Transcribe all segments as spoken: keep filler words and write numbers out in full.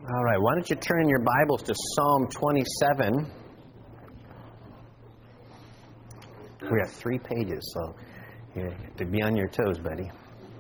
All right, why don't you turn in your Bibles to Psalm twenty-seven. We have three pages, so you have to be on your toes, buddy.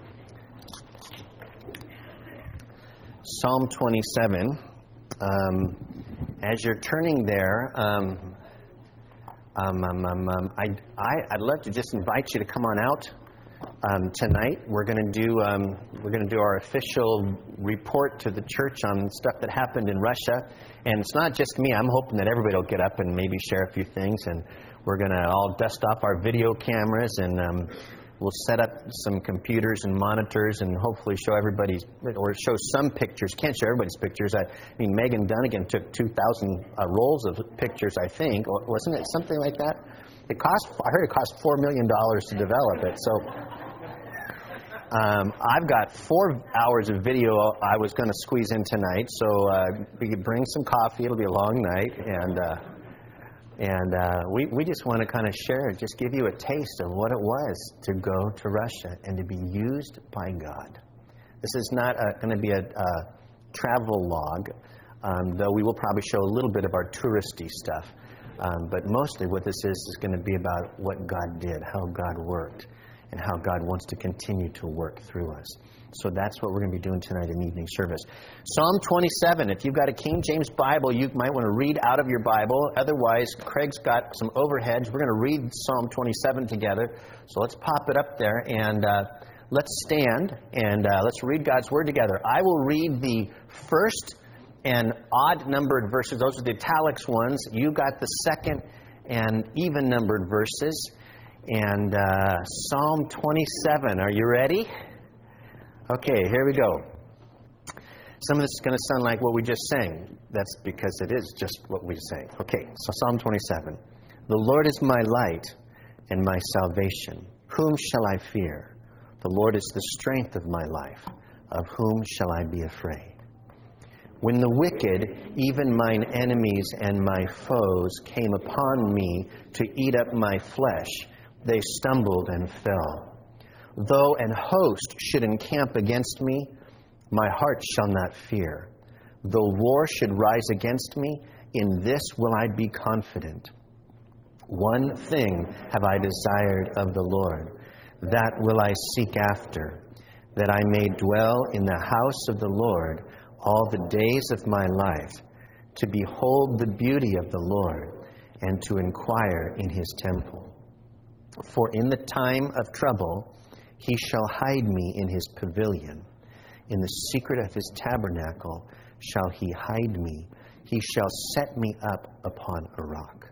Psalm twenty-seven. Um, as you're turning there, um, um, um, um, um, I, I, I'd love to just invite you to come on out. Um, tonight we're going to do um, we're going to do our official report to the church on stuff that happened in Russia, and it's not just me. I'm hoping that everybody will get up and maybe share a few things, and we're going to all dust off our video cameras, and um, we'll set up some computers and monitors, and hopefully show everybody's or show some pictures. Can't show everybody's pictures. I, I mean, Megan Dunnigan took two thousand uh, rolls of pictures, I think, wasn't it something like that? It cost. I heard it cost four million dollars to develop it. So um, I've got four hours of video I was going to squeeze in tonight. So uh, we could bring some coffee. It'll be a long night, and uh, and uh, we we just want to kind of share, just give you a taste of what it was to go to Russia and to be used by God. This is not going to be a, a travel log, um, though we will probably show a little bit of our touristy stuff. Um, but mostly what this is is going to be about what God did, how God worked, and how God wants to continue to work through us. So that's what we're going to be doing tonight in evening service. Psalm twenty-seven. If you've got a King James Bible, you might want to read out of your Bible. Otherwise, Craig's got some overheads. We're going to read Psalm twenty-seven together. So let's pop it up there, and uh, let's stand, and uh, let's read God's Word together. I will read the first and odd-numbered verses. Those are the italics ones. You got the second and even-numbered verses. And uh, Psalm twenty-seven. Are you ready? Okay, here we go. Some of this is going to sound like what we just sang. That's because it is just what we sang. Okay, so Psalm twenty-seven. The Lord is my light and my salvation. Whom shall I fear? The Lord is the strength of my life. Of whom shall I be afraid? When the wicked, even mine enemies and my foes, came upon me to eat up my flesh, they stumbled and fell. Though an host should encamp against me, my heart shall not fear. Though war should rise against me, in this will I be confident. One thing have I desired of the Lord, that will I seek after, that I may dwell in the house of the Lord all the days of my life, to behold the beauty of the Lord, and to inquire in his temple. For in the time of trouble he shall hide me in his pavilion. In the secret of his tabernacle shall he hide me. He shall set me up upon a rock.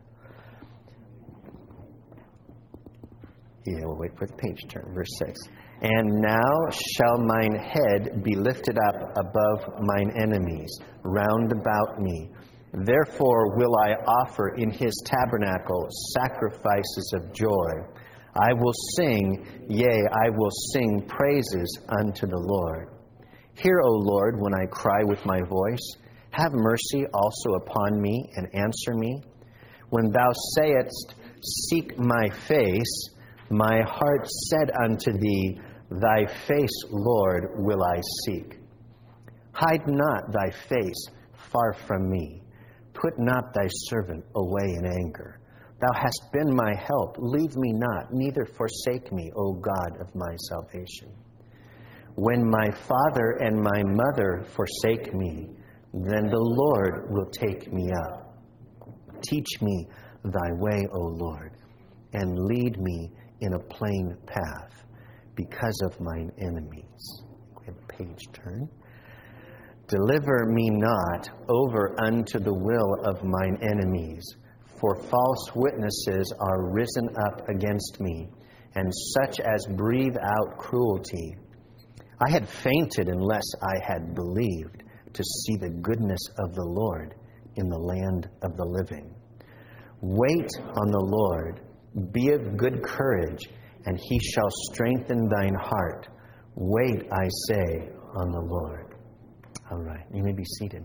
Yeah, we'll wait for the page turn. Verse six. And now shall mine head be lifted up above mine enemies round about me. Therefore will I offer in his tabernacle sacrifices of joy. I will sing, yea, I will sing praises unto the Lord. Hear, O Lord, when I cry with my voice. Have mercy also upon me and answer me. When thou sayest, seek my face, my heart said unto thee, thy face, Lord, will I seek. Hide not thy face far from me. Put not thy servant away in anger. Thou hast been my help. Leave me not, neither forsake me, O God of my salvation. When my father and my mother forsake me, then the Lord will take me up. Teach me thy way, O Lord, and lead me in a plain path because of mine enemies. We have a page turn. Deliver me not over unto the will of mine enemies, for false witnesses are risen up against me, and such as breathe out cruelty. I had fainted unless I had believed to see the goodness of the Lord in the land of the living. Wait on the Lord, be of good courage, and he shall strengthen thine heart. Wait, I say, on the Lord. All right, you may be seated.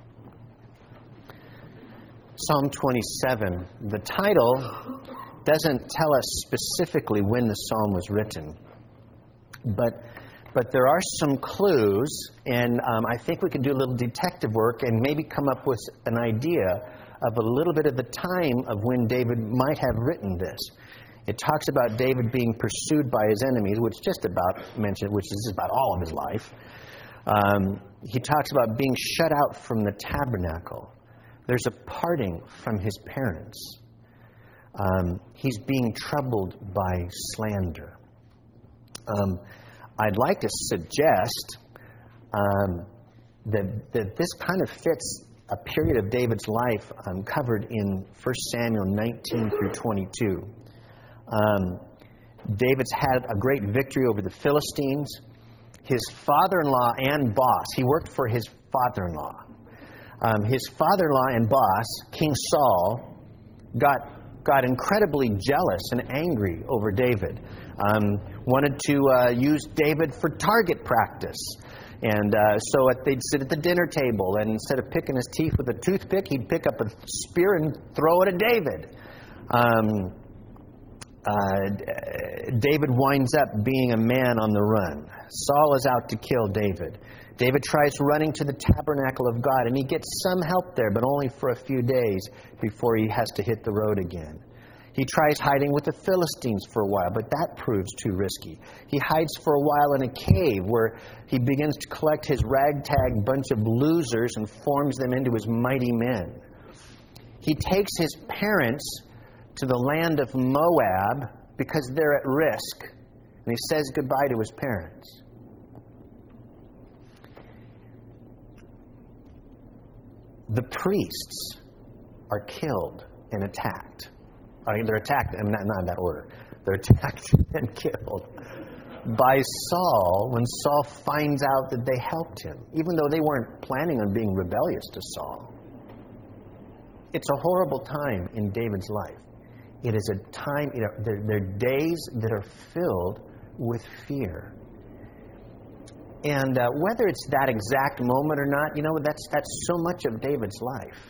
Psalm twenty-seven. The title doesn't tell us specifically when the psalm was written, but but there are some clues, and um, I think we can do a little detective work and maybe come up with an idea of a little bit of the time of when David might have written this. It talks about David being pursued by his enemies, which just about mentioned, which is about all of his life. Um, he talks about being shut out from the tabernacle. There's a parting from his parents. Um, he's being troubled by slander. Um, I'd like to suggest um, that, that this kind of fits a period of David's life um, covered in First Samuel nineteen through twenty-two. Um, David's had a great victory over the Philistines. His father-in-law and boss, he worked for his father-in-law. Um, his father-in-law and boss, King Saul, got got incredibly jealous and angry over David. Um, wanted to uh, use David for target practice. And uh, so at, they'd sit at the dinner table, and instead of picking his teeth with a toothpick, he'd pick up a spear and throw it at David. Um, uh, David winds up being a man on the run. Saul is out to kill David. David tries running to the tabernacle of God, and he gets some help there, but only for a few days before he has to hit the road again. He tries hiding with the Philistines for a while, but that proves too risky. He hides for a while in a cave where he begins to collect his ragtag bunch of losers and forms them into his mighty men. He takes his parents to the land of Moab because they're at risk, and he says goodbye to his parents. The priests are killed and attacked. I mean, they're attacked, and not, not in that order. They're attacked and killed by Saul when Saul finds out that they helped him, even though they weren't planning on being rebellious to Saul. It's a horrible time in David's life. It is a time, you know, they're, they're days that are filled with fear. And uh, whether it's that exact moment or not, you know, that's that's so much of David's life.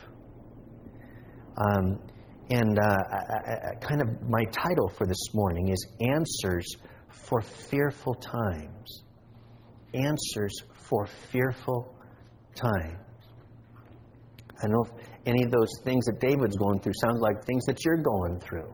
Um, and uh, I, I, kind of my title for this morning is Answers for Fearful Times. Answers for Fearful Times. I don't know if any of those things that David's going through sound like things that you're going through.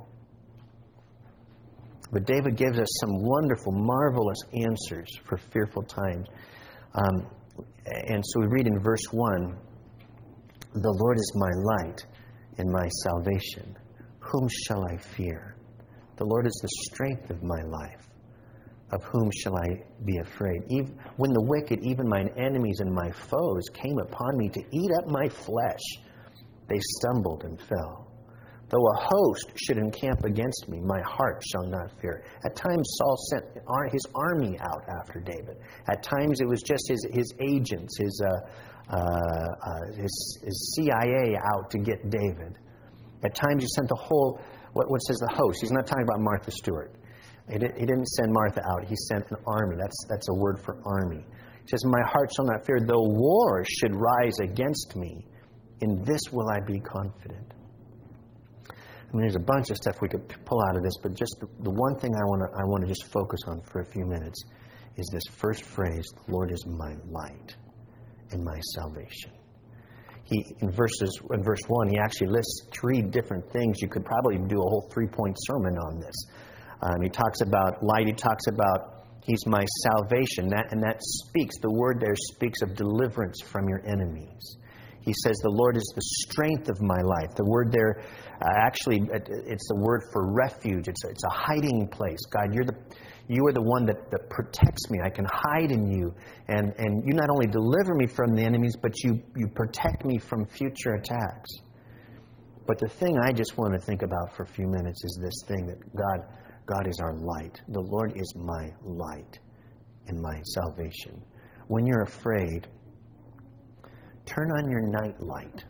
But David gives us some wonderful, marvelous answers for fearful times. Um, and so we read in verse one, "The Lord is my light and my salvation. Whom shall I fear? The Lord is the strength of my life. Of whom shall I be afraid? Even when the wicked, even mine enemies and my foes, came upon me to eat up my flesh, they stumbled and fell. Though a host should encamp against me, my heart shall not fear." At times Saul sent his army out after David. At times it was just his, his agents, his, uh, uh, uh, his, his C I A out to get David. At times he sent the whole, what, what says the host? He's not talking about Martha Stewart. He, did, he didn't send Martha out. He sent an army. That's, that's a word for army. He says, "My heart shall not fear, though war should rise against me. In this will I be confident." I mean, there's a bunch of stuff we could pull out of this, but just the, the one thing I want to I want to just focus on for a few minutes is this first phrase: "The Lord is my light and my salvation." He in verses in verse one, he actually lists three different things. You could probably do a whole three-point sermon on this. Um, he talks about light. He talks about He's my salvation. That and that speaks. The word there speaks of deliverance from your enemies. He says, "The Lord is the strength of my life." The word there, uh, actually, it, it's the word for refuge. It's a, it's a hiding place. God, you're the, you are the one that, that protects me. I can hide in you, and and you not only deliver me from the enemies, but you you protect me from future attacks. But the thing I just want to think about for a few minutes is this thing that God, God is our light. The Lord is my light and my salvation. When you're afraid, turn on your night light.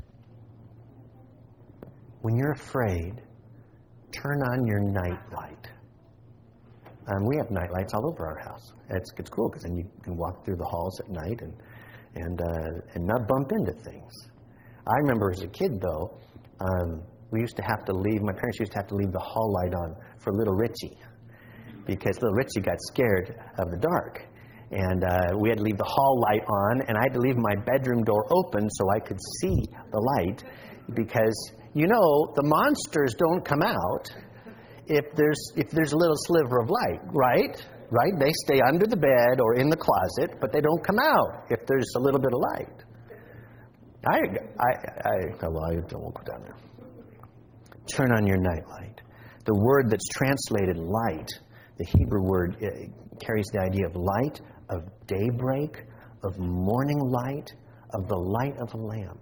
When you're afraid, turn on your night light. Um, we have night lights all over our house. It's it's cool because then you can walk through the halls at night and and uh, and not bump into things. I remember as a kid though, um, we used to have to leave. My parents used to have to leave the hall light on for little Richie because little Richie got scared of the dark. And uh, we had to leave the hall light on, and I had to leave my bedroom door open so I could see the light. Because, you know, the monsters don't come out if there's if there's a little sliver of light, right? Right? They stay under the bed or in the closet, but they don't come out if there's a little bit of light. I, I, I, well, I won't go down there. Turn on your nightlight. The word that's translated light, the Hebrew word, carries the idea of light, of daybreak, of morning light, of the light of a lamp.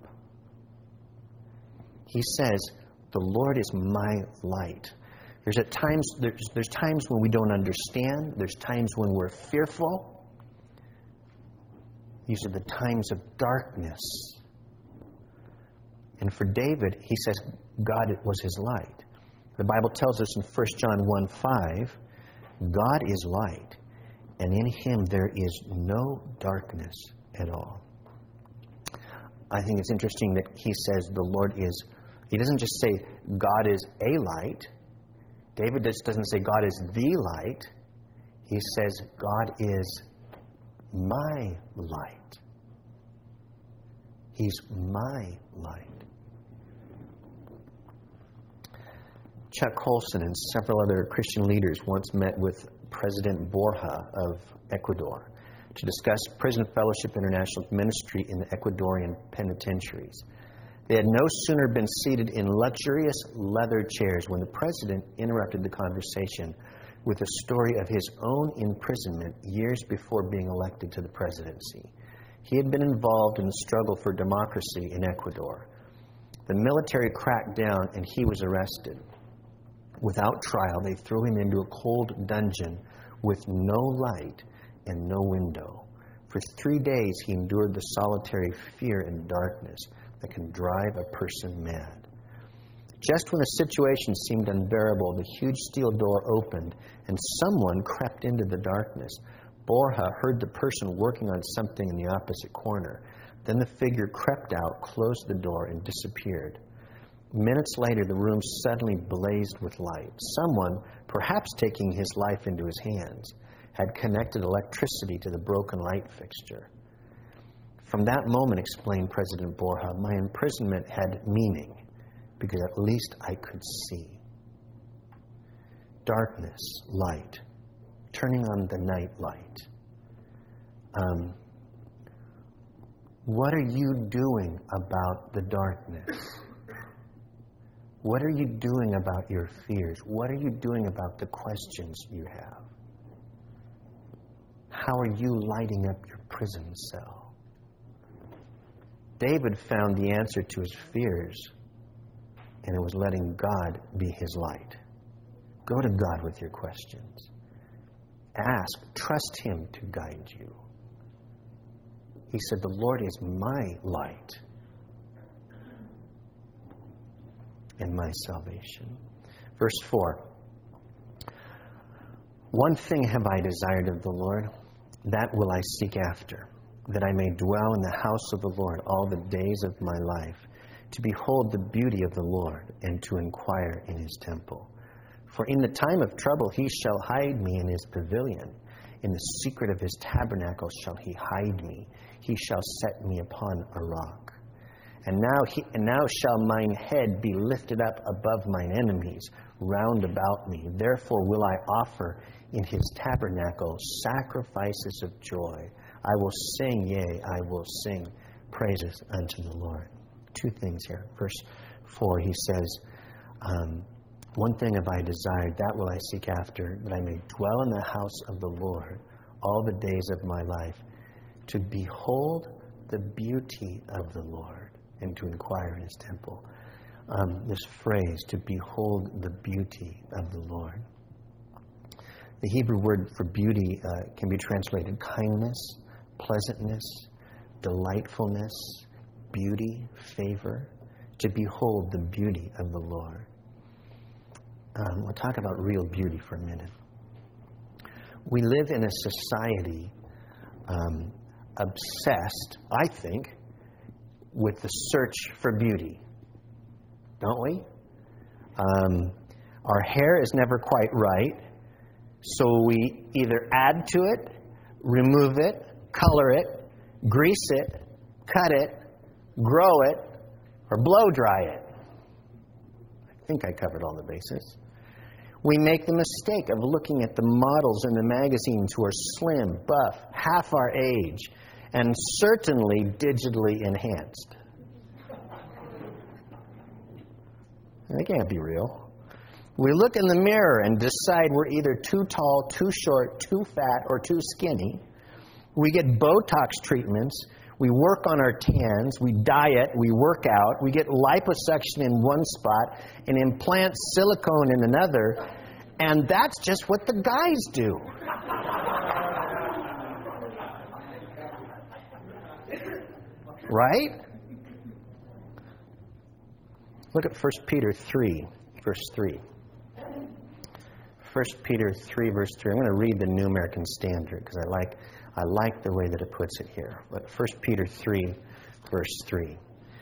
He says, the Lord is my light. There's at times there's, there's times when we don't understand. There's times when we're fearful. These are the times of darkness. And for David, he says God was his light. The Bible tells us in First John one five, God is light, and in him there is no darkness at all. I think it's interesting that he says the Lord is, he doesn't just say God is a light. David just doesn't say God is the light. He says God is my light. He's my light. Chuck Colson and several other Christian leaders once met with President Borja of Ecuador to discuss Prison Fellowship International ministry in the Ecuadorian penitentiaries. They had no sooner been seated in luxurious leather chairs when the president interrupted the conversation with a story of his own imprisonment years before being elected to the presidency. He had been involved in the struggle for democracy in Ecuador. The military cracked down and he was arrested. Without trial, they threw him into a cold dungeon with no light and no window. For three days, he endured the solitary fear and darkness that can drive a person mad. Just when the situation seemed unbearable, the huge steel door opened and someone crept into the darkness. Borja heard the person working on something in the opposite corner. Then the figure crept out, closed the door, and disappeared. Minutes later, the room suddenly blazed with light. Someone, perhaps taking his life into his hands, had connected electricity to the broken light fixture. From that moment, explained President Borja, my imprisonment had meaning because at least I could see. Darkness, light, turning on the night light. Um, what are you doing about the darkness? What are you doing about your fears? What are you doing about the questions you have? How are you lighting up your prison cell? David found the answer to his fears, and it was letting God be his light. Go to God with your questions. Ask, trust him to guide you. He said, the Lord is my light and my salvation. Verse four. One thing have I desired of the Lord, that will I seek after, that I may dwell in the house of the Lord all the days of my life, to behold the beauty of the Lord and to inquire in his temple. For in the time of trouble he shall hide me in his pavilion. In the secret of his tabernacle shall he hide me. He shall set me upon a rock. And now, he, and now shall mine head be lifted up above mine enemies round about me. Therefore will I offer in his tabernacle sacrifices of joy. I will sing, yea, I will sing praises unto the Lord. Two things here. Verse four, he says, um, one thing have I desired, that will I seek after, that I may dwell in the house of the Lord all the days of my life, to behold the beauty of the Lord and to inquire in his temple. Um, this phrase, to behold the beauty of the Lord. The Hebrew word for beauty uh, can be translated kindness, pleasantness, delightfulness, beauty, favor. To behold the beauty of the Lord. Um, we'll talk about real beauty for a minute. We live in a society um, obsessed, I think, with the search for beauty. Don't we? Um, our hair is never quite right, so we either add to it remove it, color it, grease it, cut it, grow it, or blow dry it. I think I covered all the bases. We make the mistake of looking at the models in the magazines who are slim, buff, half our age, and certainly digitally enhanced. That can't be real. We look in the mirror and decide we're either too tall, too short, too fat, or too skinny. We get Botox treatments. We work on our tans. We diet. We work out. We get liposuction in one spot and implant silicone in another. And that's just what the guys do. Right? Look at First Peter three, verse three. First Peter three, verse three. I'm going to read the New American Standard because I like I like the way that it puts it here. But First Peter three, verse three.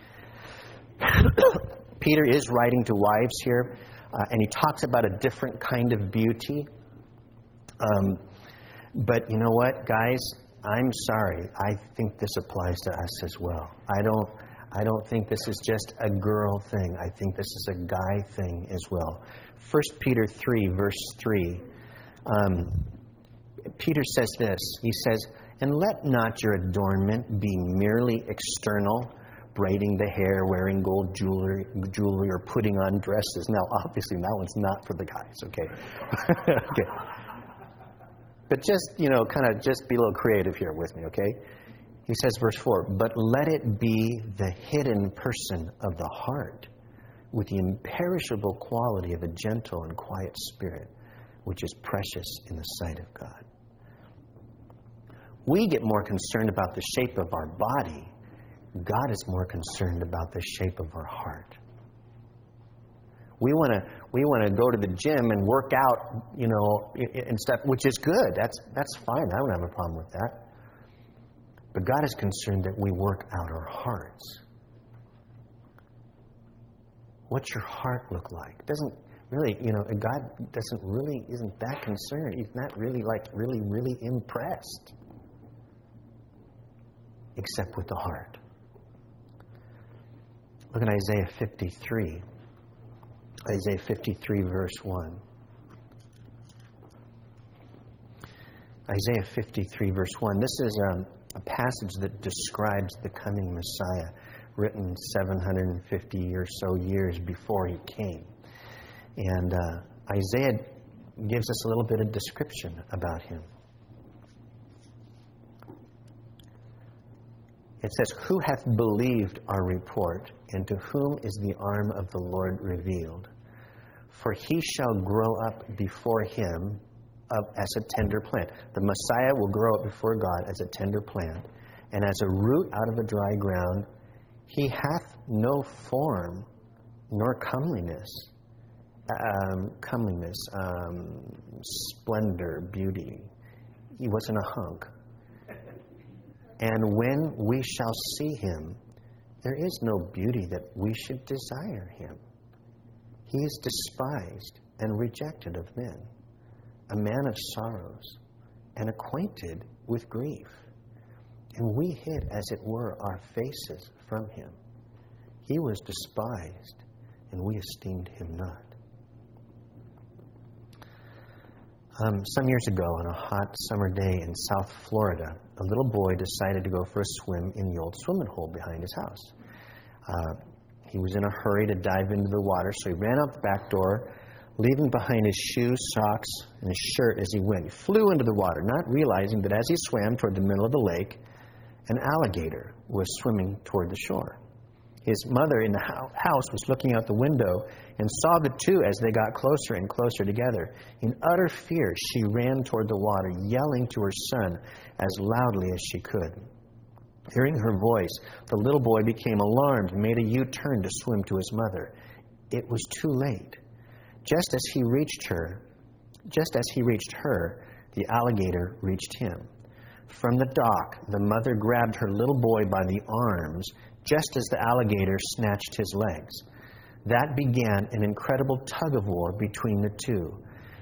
Peter is writing to wives here, uh, and he talks about a different kind of beauty. Um, but you know what, guys? I'm sorry. I think this applies to us as well. I don't. I don't think this is just a girl thing. I think this is a guy thing as well. First Peter three, verse three. Um, Peter says this. He says, "And let not your adornment be merely external, braiding the hair, wearing gold jewelry, jewelry, or putting on dresses." Now, obviously, that one's not for the guys, okay? Okay. But just, you know, kind of just be a little creative here with me, okay? He says, verse four, "But let it be the hidden person of the heart, with the imperishable quality of a gentle and quiet spirit, which is precious in the sight of God." We get more concerned about the shape of our body. God is more concerned about the shape of our heart. We want to we want to go to the gym and work out, you know, and stuff, which is good. That's that's fine. I don't have a problem with that. But God is concerned that we work out our hearts. What's your heart look like? Doesn't really, you know, God doesn't really, isn't that concerned. He's not really like, really, really impressed. Except with the heart. Look at Isaiah fifty-three. Isaiah fifty-three, verse one. Isaiah fifty-three, verse one. This is um, a passage that describes the coming Messiah, written seven hundred fifty or so years before he came. And uh, Isaiah gives us a little bit of description about him. It says, "Who hath believed our report, and to whom is the arm of the Lord revealed? For he shall grow up before him of, as a tender plant." The Messiah will grow up before God as a tender plant, and as a root out of a dry ground. He hath no form nor comeliness, um, comeliness, um, splendor, beauty. He wasn't a hunk. And when we shall see him, there is no beauty that we should desire him. He is despised and rejected of men, a man of sorrows and acquainted with grief. And we hid, as it were, our faces from him. He was despised, and we esteemed him not. Um, some years ago, on a hot summer day in South Florida, a little boy decided to go for a swim in the old swimming hole behind his house. Uh, he was in a hurry to dive into the water, so he ran out the back door, leaving behind his shoes, socks, and his shirt as he went. He flew into the water, not realizing that as he swam toward the middle of the lake, an alligator was swimming toward the shore. His mother in the house was looking out the window and saw the two as they got closer and closer together. In utter fear, she ran toward the water, yelling to her son as loudly as she could. Hearing her voice, the little boy became alarmed and made a U-turn to swim to his mother. It was too late. Just as he reached her, just as he reached her, the alligator reached him. From the dock, the mother grabbed her little boy by the arms, just as the alligator snatched his legs. That began an incredible tug-of-war between the two.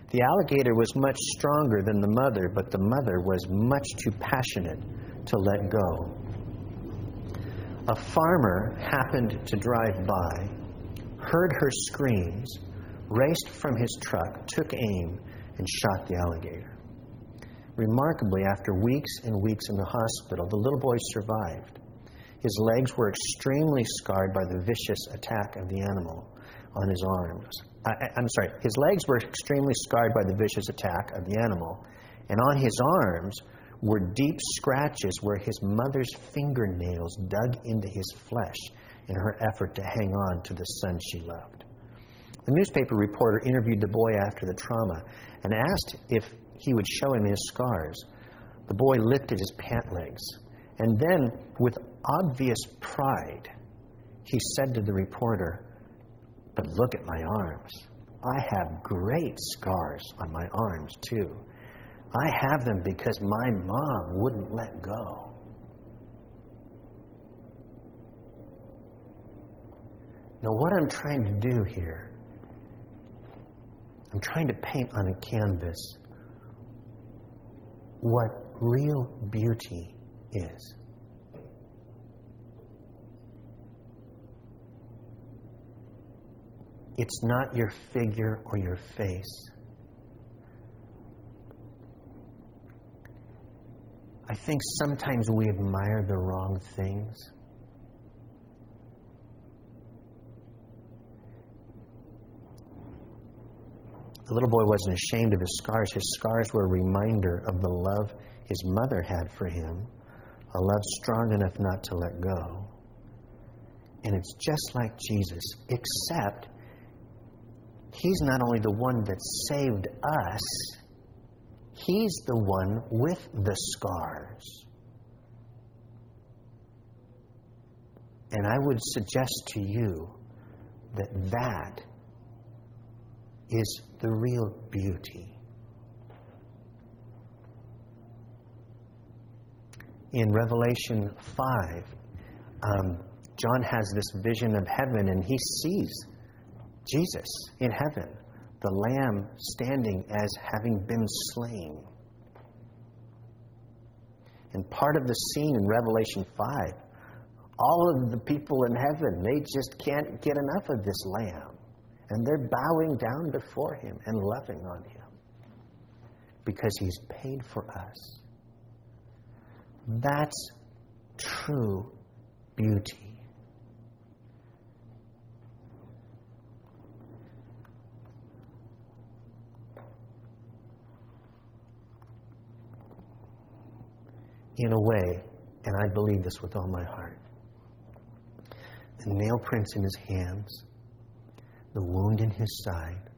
The alligator was much stronger than the mother, but the mother was much too passionate to let go. A farmer happened to drive by, heard her screams, raced from his truck, took aim, and shot the alligator. Remarkably, after weeks and weeks in the hospital, the little boy survived. His legs were extremely scarred by the vicious attack of the animal on his arms. I, I'm sorry, his legs were extremely scarred by the vicious attack of the animal, and on his arms were deep scratches where his mother's fingernails dug into his flesh in her effort to hang on to the son she loved. The newspaper reporter interviewed the boy after the trauma and asked if he would show him his scars. The boy lifted his pant legs, and then, with obvious pride, he said to the reporter, "But look at my arms. I have great scars on my arms, too. I have them because my mom wouldn't let go." Now, what I'm trying to do here, I'm trying to paint on a canvas what real beauty is. It's not your figure or your face. I think sometimes we admire the wrong things. The little boy wasn't ashamed of his scars. His scars were a reminder of the love his mother had for him, a love strong enough not to let go. And it's just like Jesus, except He's not only the one that saved us, He's the one with the scars. And I would suggest to you that that is the real beauty. In Revelation five, um, John has this vision of heaven, and he sees Jesus in heaven, the Lamb standing as having been slain. And part of the scene in Revelation five, all of the people in heaven, they just can't get enough of this Lamb. And they're bowing down before Him and loving on Him because He's paid for us. That's true beauty. In a way, and I believe this with all my heart, the nail prints in His hands, the wound in His side,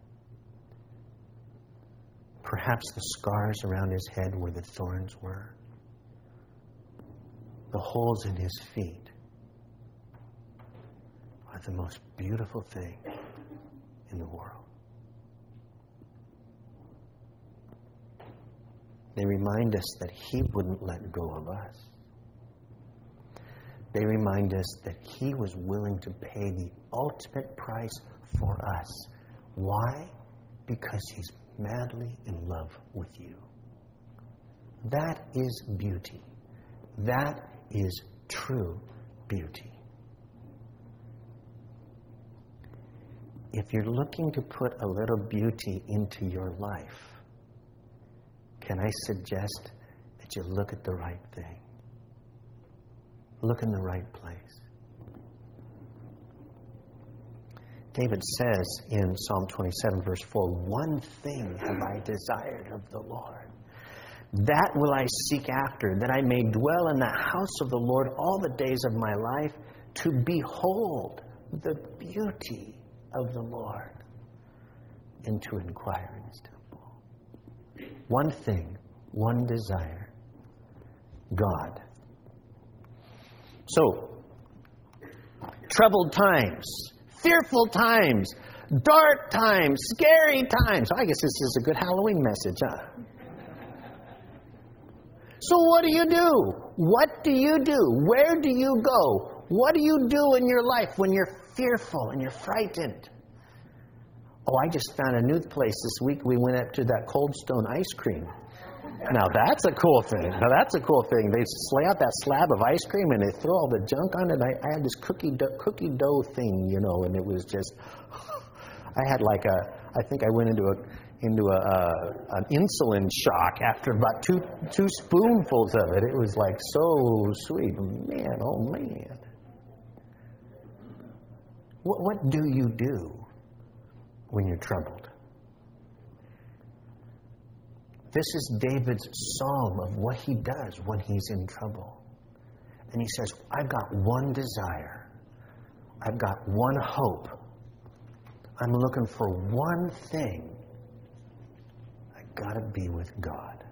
perhaps the scars around His head where the thorns were, the holes in His feet are the most beautiful thing in the world. They remind us that He wouldn't let go of us. They remind us that He was willing to pay the ultimate price for us. Why? Because He's madly in love with you. That is beauty. That is true beauty. If you're looking to put a little beauty into your life, can I suggest that you look at the right thing? Look in the right place. David says in Psalm twenty-seven, verse four, "One thing have I desired of the Lord. That will I seek after, that I may dwell in the house of the Lord all the days of my life, to behold the beauty of the Lord, and to inquire in His temple." One thing, one desire, God. So, troubled times, fearful times, dark times, scary times. I guess this is a good Halloween message, huh? So what do you do? What do you do? Where do you go? What do you do in your life when you're fearful and you're frightened? Oh, I just found a new place this week. We went up to that Cold Stone ice cream. Now, that's a cool thing. Now, that's a cool thing. They lay out that slab of ice cream, and they throw all the junk on it. I, I had this cookie dough, cookie dough thing, you know, and it was just... I had like a... I think I went into a into a, uh, an insulin shock after about two two spoonfuls of it. It was like so sweet. Man, oh, man. What, what do you do when you're troubled? This is David's psalm of what he does when he's in trouble. And he says, I've got one desire. I've got one hope. I'm looking for one thing. I've got to be with God.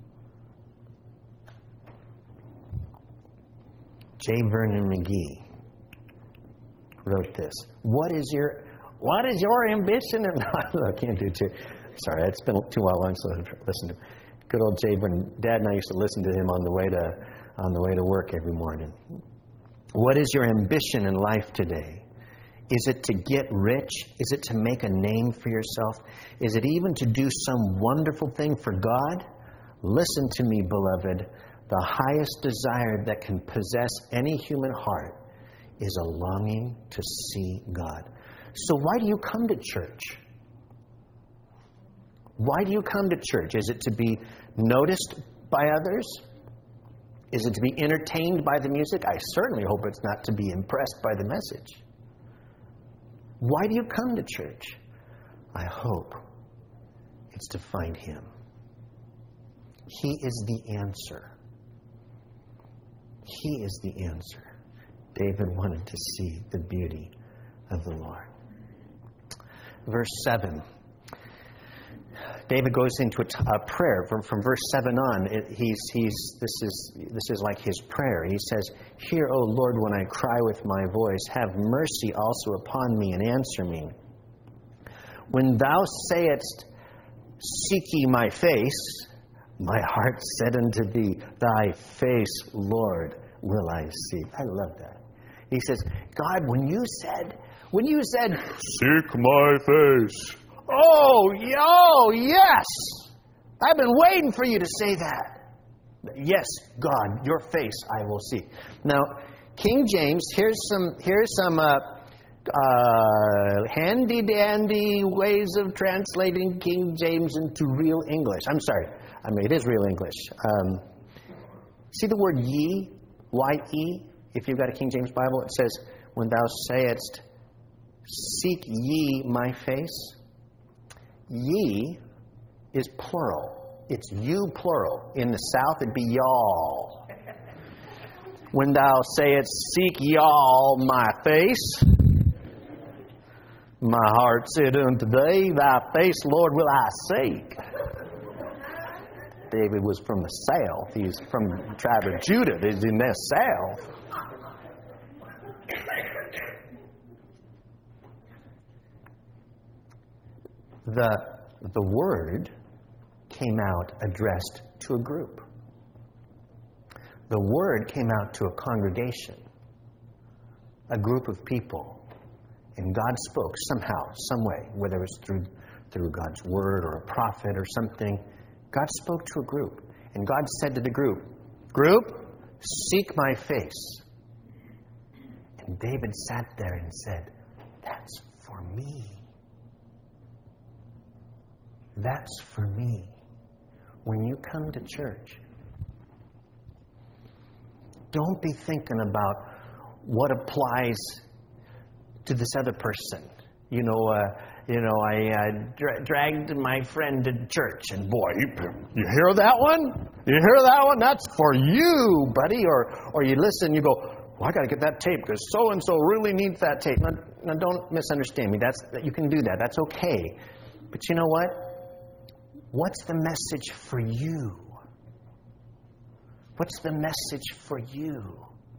J. Vernon McGee wrote this. What is your what is your ambition? And I can't do it too. Sorry, it's been too long since I listened to good old J. Vernon. Dad and I used to listen to him on the way to on the way to work every morning. What is your ambition in life today? Is it to get rich? Is it to make a name for yourself? Is it even to do some wonderful thing for God? Listen to me, beloved. The highest desire that can possess any human heart is a longing to see God. So why do you come to church? Why do you come to church? Is it to be noticed by others? Is it to be entertained by the music? I certainly hope it's not to be impressed by the message. Why do you come to church? I hope it's to find Him. He is the answer. He is the answer. David wanted to see the beauty of the Lord. Verse seven. David goes into a, t- a prayer from, from verse seven on. It, he's he's this is this is like his prayer. He says, "Hear, O Lord, when I cry with my voice. Have mercy also upon me and answer me. When Thou sayest, Seek ye my face, my heart said unto Thee, Thy face, Lord, will I seek." I love that. He says, God, when you said, when you said, "Seek my face." Oh, oh, yes! I've been waiting for you to say that. Yes, God, your face I will seek. Now, King James, here's some here's some uh, uh, handy-dandy ways of translating King James into real English. I'm sorry. I mean, it is real English. Um, see the word ye? Y E? If you've got a King James Bible, it says, "When thou sayest, seek ye my face." Ye is plural. It's you plural. In the South, it'd be y'all. When thou sayest, "Seek y'all my face," my heart said unto Thee, Thy face, Lord, will I seek. David was from the South. He's from the tribe of Judah. He's in the South. The, the word came out addressed to a group. The word came out to a congregation, a group of people. And God spoke somehow, some way, whether it was through, through God's word or a prophet or something. God spoke to a group. And God said to the group, "Group, seek my face." And David sat there and said, "That's for me. That's for me." When you come to church, don't be thinking about what applies to this other person. You know, uh, you know, I uh, dra- dragged my friend to church, and boy, you, you hear that one? You hear that one? That's for you, buddy. Or, or you listen, you go, "Well, I got to get that tape because so and so really needs that tape." Now, now, don't misunderstand me. That's you can do that. That's okay. But you know what? What's the message for you? What's the message for you?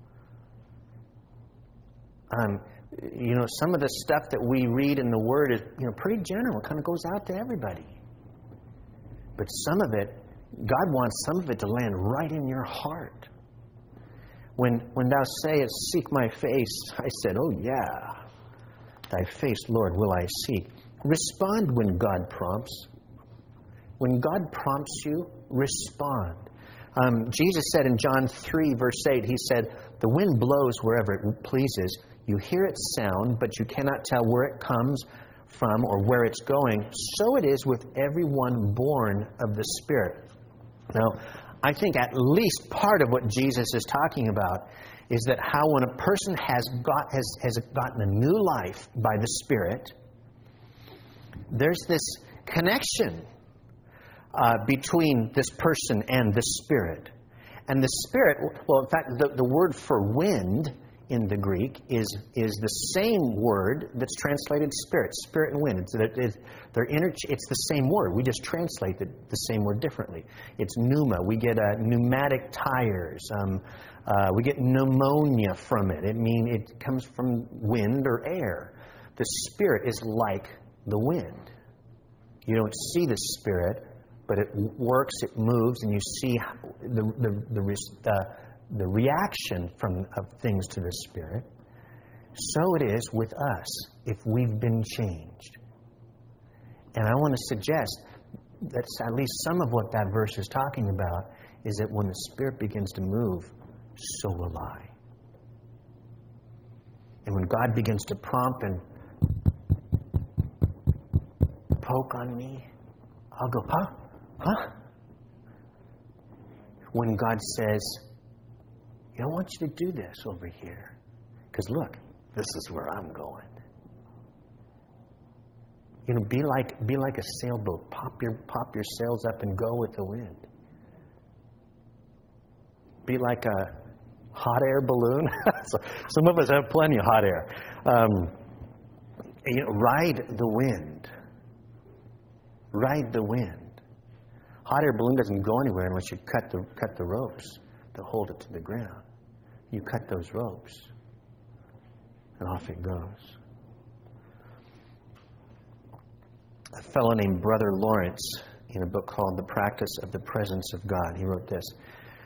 Um, you know, some of the stuff that we read in the Word is, you know, pretty general. It kind of goes out to everybody. But some of it, God wants some of it to land right in your heart. When when thou sayest, "Seek my face," I said, "Oh yeah, Thy face, Lord, will I seek." Respond when God prompts. When God prompts you, respond. Um, Jesus said in John three, verse eight, He said, "The wind blows wherever it pleases. You hear its sound, but you cannot tell where it comes from or where it's going. So it is with everyone born of the Spirit." Now, I think at least part of what Jesus is talking about is that how when a person has got has, has gotten a new life by the Spirit, there's this connection uh, between this person and the Spirit. And the Spirit, well, in fact, the, the word for wind in the Greek is is the same word that's translated spirit, spirit and wind. It's, it's, they're inter- it's the same word. We just translate the, the same word differently. It's pneuma. We get uh, pneumatic tires. Um, uh, we get pneumonia from it. It mean it comes from wind or air. The Spirit is like the wind. You don't see the Spirit, but it works, it moves, and you see the the the, uh, the reaction from of things to the Spirit. So it is with us if we've been changed. And I want to suggest that at least some of what that verse is talking about is that when the Spirit begins to move, so will I. And when God begins to prompt and poke on me, I'll go, huh? Huh? When God says, "You know, I want you to do this over here. Because look, this is where I'm going." You know, be like be like a sailboat. Pop your pop your sails up and go with the wind. Be like a hot air balloon. So, some of us have plenty of hot air. Um, you know, ride the wind. Ride the wind. Hot air balloon doesn't go anywhere unless you cut the cut the ropes to hold it to the ground. You cut those ropes, and off it goes. A fellow named Brother Lawrence, in a book called The Practice of the Presence of God, he wrote this: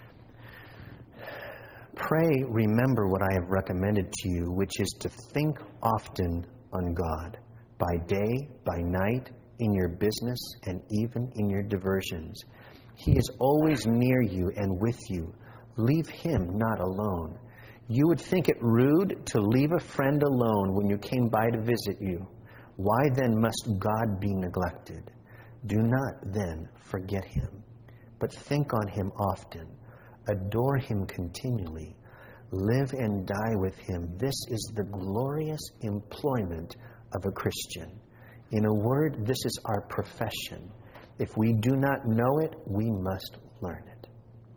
"Pray, remember what I have recommended to you, which is to think often on God, by day, by night, in your business, and even in your diversions. He is always near you and with you. Leave Him not alone. You would think it rude to leave a friend alone when you came by to visit you. Why then must God be neglected? Do not then forget Him, but think on Him often. Adore Him continually. Live and die with Him. This is the glorious employment of a Christian. In a word, this is our profession. If we do not know it, we must learn it."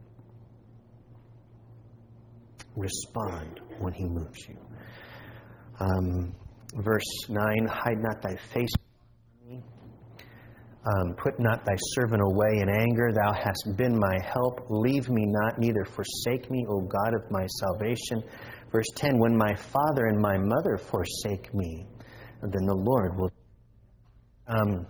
Respond when He moves you. Um, verse nine, "Hide not thy face from me. Um, put not thy servant away in anger. Thou hast been my help. Leave me not, neither forsake me, O God of my salvation." Verse ten, "When my father and my mother forsake me, then the Lord will..." Um,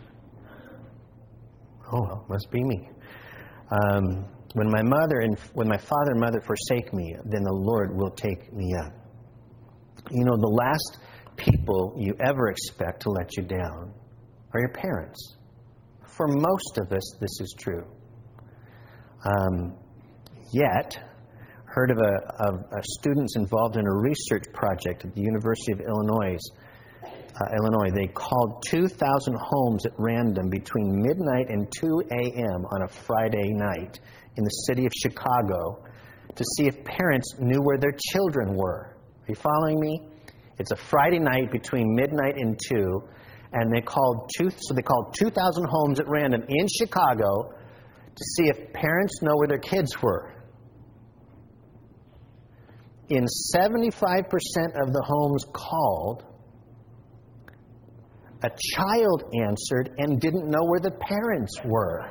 oh, well, must be me. Um, when my mother and when my father and mother forsake me, then the Lord will take me up. You know, the last people you ever expect to let you down are your parents. For most of us, this is true. Um, yet, heard of a of a students involved in a research project at the University of Illinois. Uh, Illinois, they called two thousand homes at random between midnight and two a.m. on a Friday night in the city of Chicago to see if parents knew where their children were. Are you following me? It's a Friday night between midnight and two, and they called two. So they called two thousand homes at random in Chicago to see if parents know where their kids were. In seventy-five percent of the homes called, a child answered and didn't know where the parents were.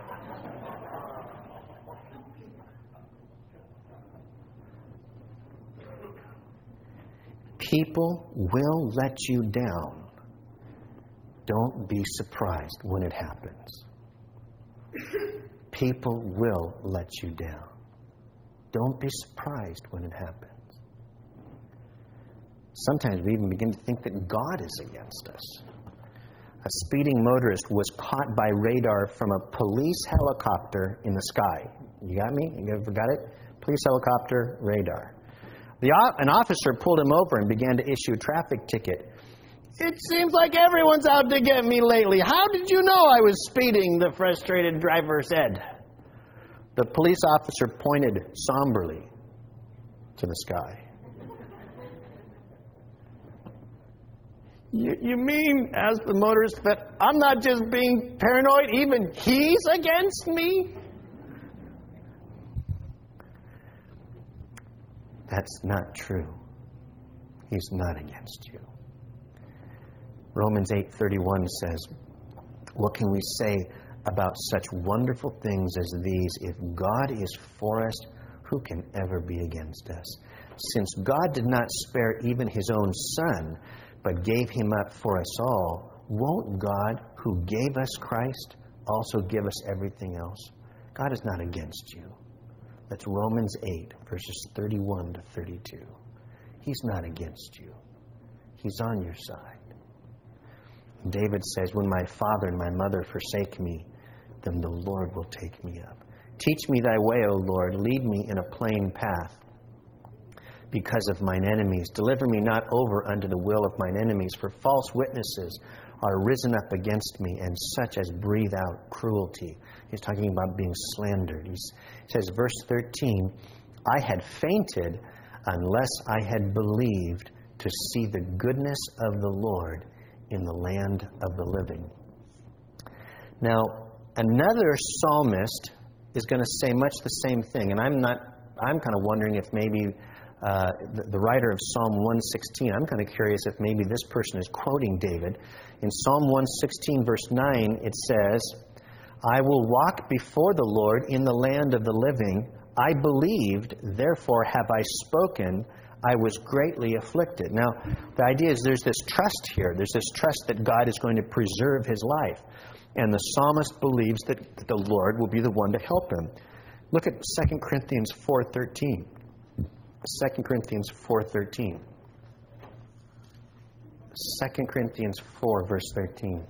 People will let you down. Don't be surprised when it happens. People will let you down. Don't be surprised when it happens. Sometimes we even begin to think that God is against us. A speeding motorist was caught by radar from a police helicopter in the sky. You got me? You ever got it? Police helicopter, radar. The, an officer pulled him over and began to issue a traffic ticket. It seems like everyone's out to get me lately. How did you know I was speeding? The frustrated driver said. The police officer pointed somberly to the sky. You, you mean, asked the motorist, that I'm not just being paranoid, even he's against me? That's not true. He's not against you. Romans eight thirty-one says, what can we say about such wonderful things as these? If God is for us, who can ever be against us? Since God did not spare even his own Son, but gave him up for us all, won't God, who gave us Christ, also give us everything else? God is not against you. That's Romans eight, verses thirty-one to thirty-two. He's not against you. He's on your side. David says, when my father and my mother forsake me, then the Lord will take me up. Teach me thy way, O Lord. Lead me in a plain path because of mine enemies. Deliver me not over unto the will of mine enemies, for false witnesses are risen up against me, and such as breathe out cruelty. He's talking about being slandered. He's, he says, verse thirteen, I had fainted unless I had believed to see the goodness of the Lord in the land of the living. Now, another psalmist is going to say much the same thing, and I'm not, I'm kind of wondering if maybe uh, the, the writer of Psalm one sixteen, I'm kind of curious if maybe this person is quoting David. In Psalm one sixteen, verse nine, it says, I will walk before the Lord in the land of the living. I believed, therefore have I spoken. I was greatly afflicted. Now, the idea is there's this trust here. There's this trust that God is going to preserve his life. And the psalmist believes that the Lord will be the one to help him. Look at Second Corinthians four thirteen. Second Corinthians four thirteen. Second Corinthians four, verse thirteen.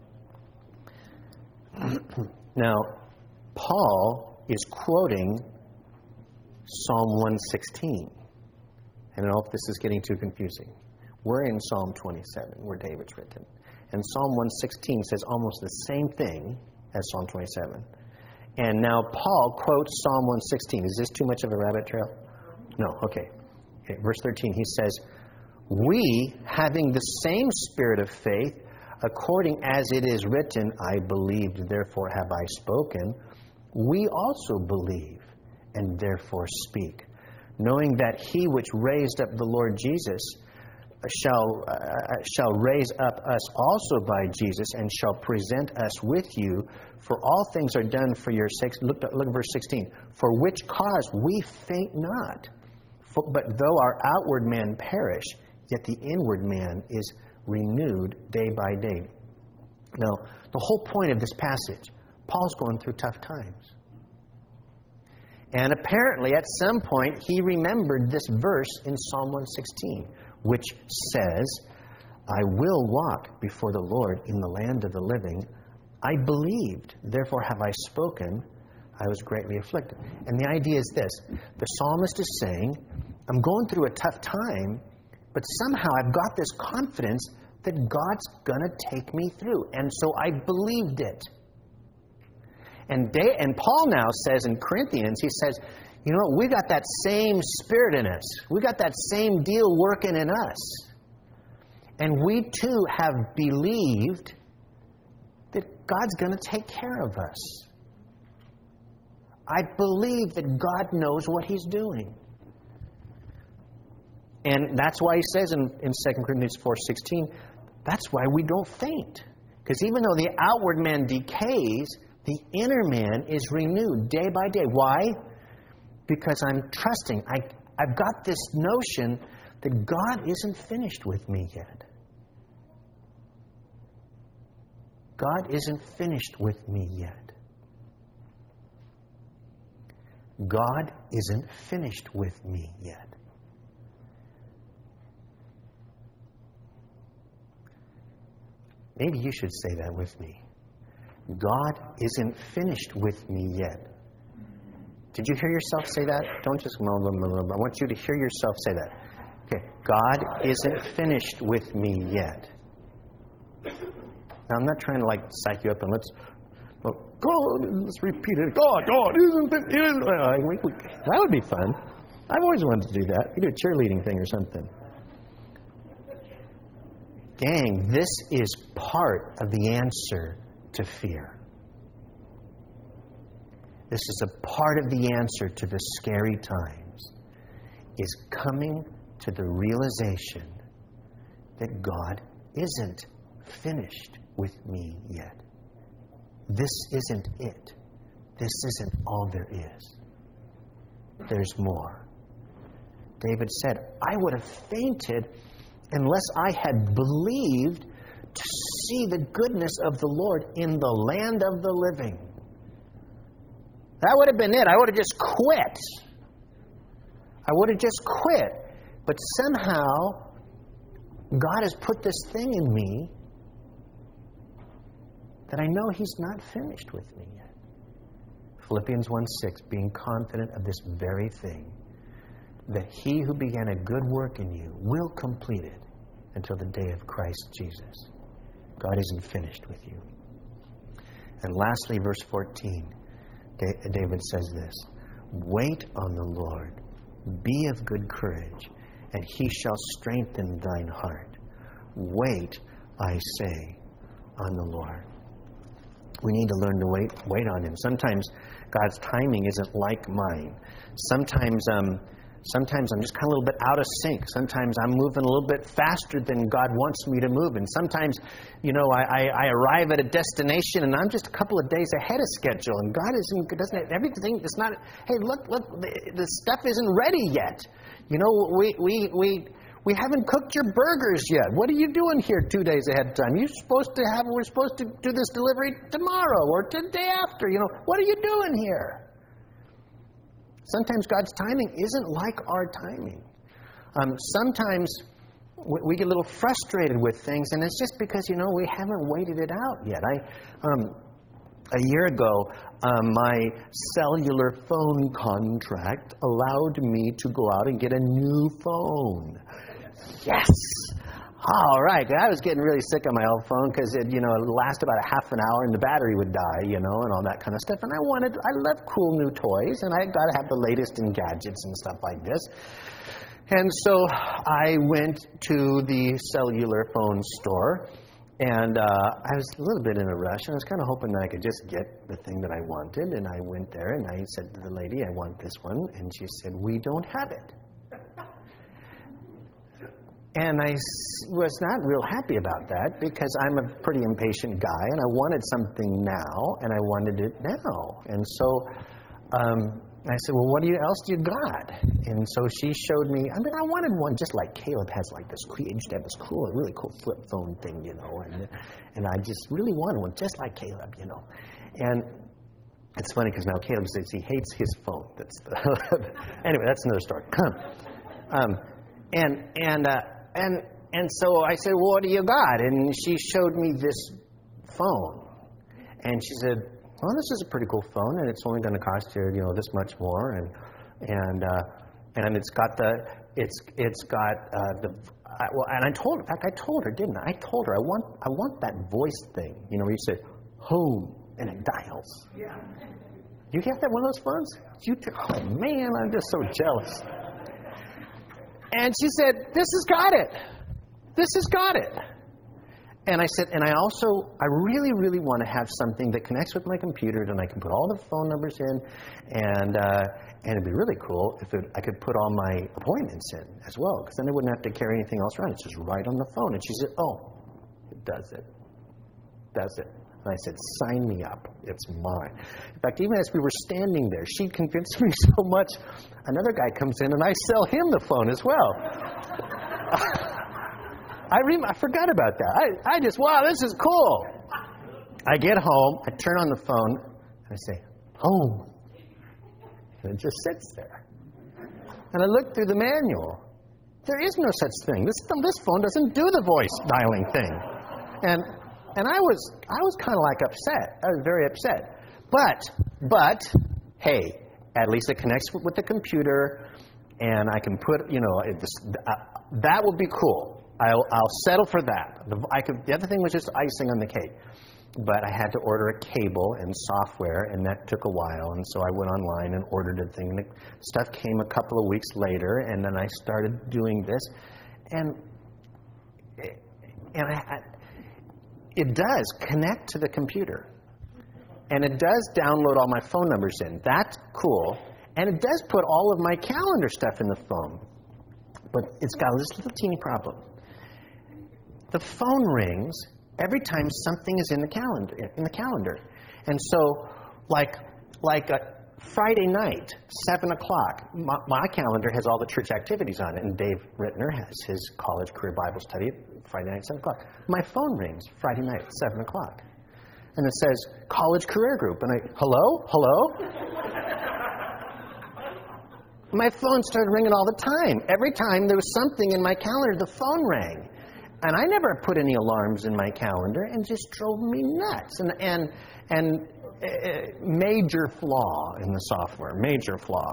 Now, Paul is quoting Psalm one sixteen. I don't know if this is getting too confusing. We're in Psalm twenty-seven, where David's written. And Psalm one sixteen says almost the same thing as Psalm twenty-seven. And now Paul quotes Psalm one sixteen. Is this too much of a rabbit trail? No, okay. okay. Verse thirteen, he says, we, having the same spirit of faith, according as it is written, I believed, therefore have I spoken, we also believe, and therefore speak, knowing that he which raised up the Lord Jesus shall uh, shall raise up us also by Jesus, and shall present us with you. For all things are done for your sakes. Look, look at verse sixteen. For which cause we faint not. For, but though our outward man perish, yet the inward man is renewed day by day. Now, the whole point of this passage, Paul's going through tough times. And apparently, at some point, he remembered this verse in Psalm one sixteen, which says, I will walk before the Lord in the land of the living. I believed, therefore have I spoken. I was greatly afflicted. And the idea is this. The psalmist is saying, I'm going through a tough time, but somehow I've got this confidence that God's going to take me through. And so I believed it. And, they, and Paul now says in Corinthians, he says, you know what, we got that same spirit in us. We got that same deal working in us. And we too have believed that God's going to take care of us. I believe that God knows what he's doing. And that's why he says in, in Second Corinthians four sixteen, that's why we don't faint. Because even though the outward man decays, the inner man is renewed day by day. Why? Because I'm trusting. I, I've got this notion that God isn't finished with me yet. God isn't finished with me yet. God isn't finished with me yet. Maybe you should say that with me. God isn't finished with me yet. Did you hear yourself say that? Don't just blah, blah, blah, blah. I want you to hear yourself say that. Okay. God isn't finished with me yet. Now, I'm not trying to like psych you up and let's, well, God, let's repeat it. God, God isn't it? Isn't it? Well, we, we, that would be fun. I've always wanted to do that. You do a cheerleading thing or something. Gang, this is part of the answer to fear. This is a part of the answer to the scary times, is coming to the realization that God isn't finished with me yet. This isn't it. This isn't all there is. There's more. David said, I would have fainted unless I had believed to see the goodness of the Lord in the land of the living. That would have been it. I would have just quit. I would have just quit. But somehow, God has put this thing in me that I know He's not finished with me yet. Philippians one six, being confident of this very thing, that He who began a good work in you will complete it until the day of Christ Jesus. God isn't finished with you. And lastly, verse fourteen, David says this, wait on the Lord, be of good courage, and He shall strengthen thine heart. Wait, I say, on the Lord. We need to learn to wait, wait on Him. Sometimes God's timing isn't like mine. Sometimes, um, sometimes I'm just kind of a little bit out of sync. Sometimes I'm moving a little bit faster than God wants me to move. And sometimes, you know, I, I, I arrive at a destination and I'm just a couple of days ahead of schedule. And God isn't, doesn't, everything is not, hey, look, look, the, the stuff isn't ready yet. You know, we, we, we, we haven't cooked your burgers yet. What are you doing here two days ahead of time? You're supposed to have, we're supposed to do this delivery tomorrow or the day after. You know, what are you doing here? Sometimes God's timing isn't like our timing. Um, sometimes we, we get a little frustrated with things, and it's just because, you know, we haven't waited it out yet. I, um, a year ago, um, my cellular phone contract allowed me to go out and get a new phone. Yes! All right. I was getting really sick of my old phone because it, you know, it lasted about a half an hour and the battery would die, you know, and all that kind of stuff. And I wanted, I love cool new toys, and I got to have the latest in gadgets and stuff like this. And so I went to the cellular phone store, and uh, I was a little bit in a rush, and I was kind of hoping that I could just get the thing that I wanted. And I went there, and I said to the lady, I want this one. And she said, we don't have it. And I was not real happy about that because I'm a pretty impatient guy and I wanted something now and I wanted it now. And so um, I said, well, what do you, else do you got? And so she showed me, I mean, I wanted one just like Caleb has, like this, he used to have this cool, really cool flip phone thing, you know, and, and I just really wanted one just like Caleb, you know. And it's funny because now Caleb says he hates his phone. That's the anyway, that's another story. um, and, and, uh, And and so I said, well, what do you got? And she showed me this phone. And she said, well, this is a pretty cool phone, and it's only going to cost you, you know, this much more. And and uh, and it's got the it's it's got uh, the I, well. And I told, in fact, I told her, didn't I? I told her I want I want that voice thing. You know, where you say home and it dials. Yeah. You get that one of those phones? You oh man, I'm just so jealous. And she said, this has got it. This has got it. And I said, and I also, I really, really want to have something that connects with my computer, and I can put all the phone numbers in, and uh, and it'd be really cool if it, I could put all my appointments in as well, because then I wouldn't have to carry anything else around. It's just right on the phone. And she said, oh, it does it. Does it. And I said, sign me up. It's mine. In fact, even as we were standing there, she convinced me so much, another guy comes in and I sell him the phone as well. I, re- I forgot about that. I, I just, wow, this is cool. I get home, I turn on the phone, and I say, home. And it just sits there. And I look through the manual. There is no such thing. This, this phone doesn't do the voice dialing thing. And and I was I was kind of like upset. I was very upset. But, but, hey, at least it connects with the computer, and I can put, you know, it, uh, that would be cool. I'll, I'll settle for that. The, I could, the other thing was just icing on the cake. But I had to order a cable and software, and that took a while. And so I went online and ordered a thing. And the stuff came a couple of weeks later, and then I started doing this. And, and I, I, it does connect to the computer. And it does download all my phone numbers in. That's cool. And it does put all of my calendar stuff in the phone. But it's got this little teeny problem. The phone rings every time something is in the calendar. In the calendar. And so, like, like a Friday night, seven o'clock, my, my calendar has all the church activities on it. And Dave Rittner has his college career Bible study Friday night, seven o'clock. My phone rings Friday night, seven o'clock. And it says, college career group. And I, hello? Hello? My phone started ringing all the time. Every time there was something in my calendar, the phone rang. And I never put any alarms in my calendar, and just drove me nuts. And and and uh, major flaw in the software, major flaw.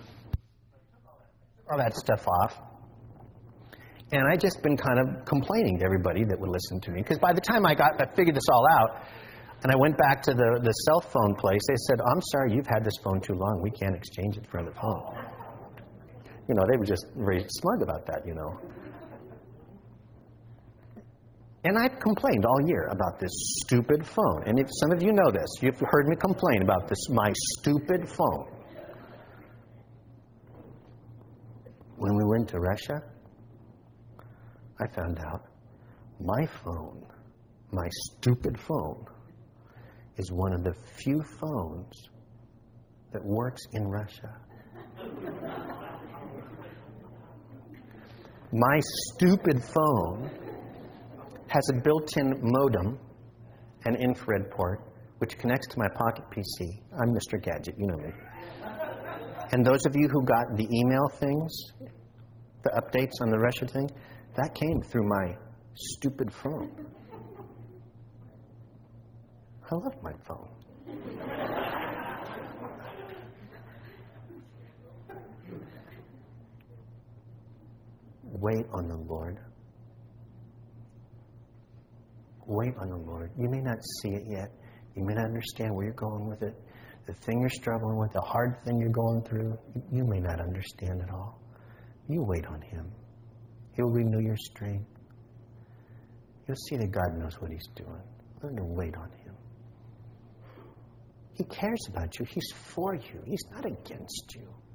All that stuff off. And I just been kind of complaining to everybody that would listen to me. Because by the time I got, I figured this all out, and I went back to the, the cell phone place, they said, I'm sorry, you've had this phone too long. We can't exchange it for another phone. You know, they were just very smug about that, you know. And I've complained all year about this stupid phone. And if some of you know this, you've heard me complain about this, my stupid phone. When we went to Russia, I found out my phone, my stupid phone, is one of the few phones that works in Russia. My stupid phone has a built-in modem and infrared port, which connects to my pocket P C. I'm Mister Gadget, you know me. And those of you who got the email things, the updates on the Russia thing, that came through my stupid phone. I love my phone. Wait on the Lord. Wait on the Lord. You may not see it yet. You may not understand where you're going with it. The thing you're struggling with, the hard thing you're going through, you may not understand it all. You wait on Him. He'll renew your strength. You'll see that God knows what He's doing. Learn to wait on Him. He cares about you. He's for you. He's not against you.